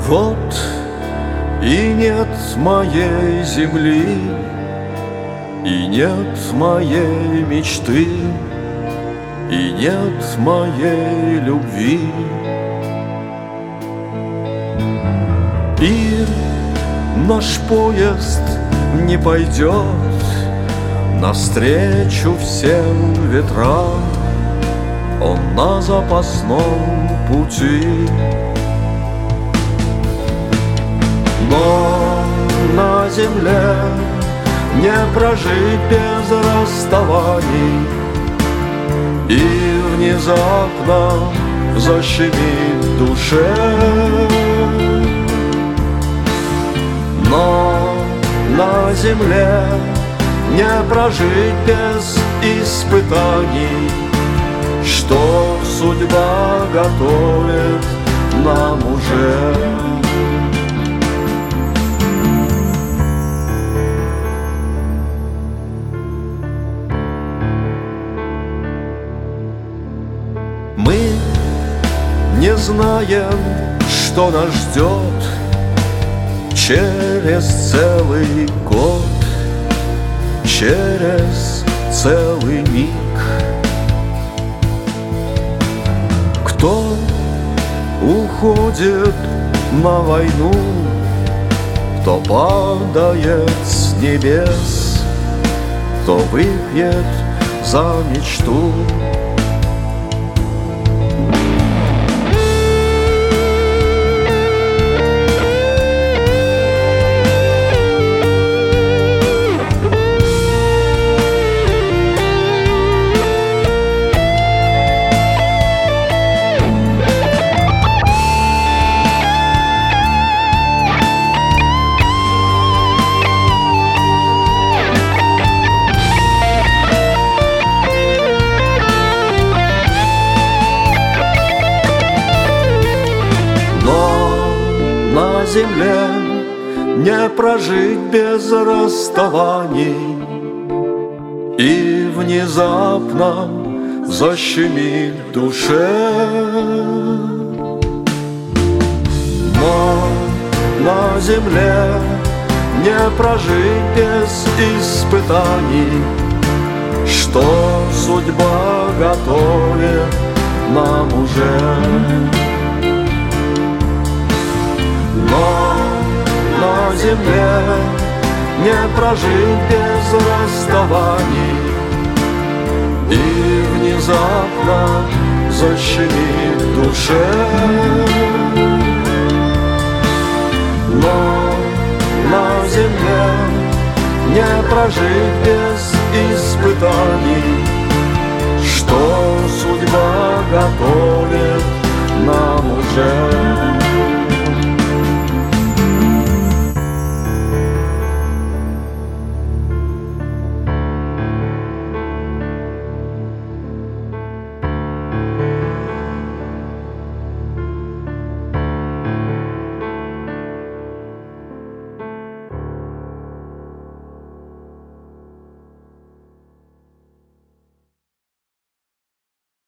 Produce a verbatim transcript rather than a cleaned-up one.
Вот и нет моей земли, и нет моей мечты, и нет моей любви. И наш поезд не пойдет навстречу всем ветрам, он на запасном пути. Но на земле не прожить без расставаний, и внезапно защемит в душе. Но на земле не прожить без испытаний, что судьба готовит нам уже. Мы не знаем, что нас ждет через целый год, через целый миг. Кто уходит на войну, кто падает с небес, кто выпьет за мечту. На земле не прожить без расставаний, и внезапно защемит в душе. Но на земле не прожить без испытаний, что судьба готовит нам уже. Но на земле не прожить без расставаний, и внезапно защемит в душе. Но на земле не прожить без испытаний, что судьба готовит нам уже.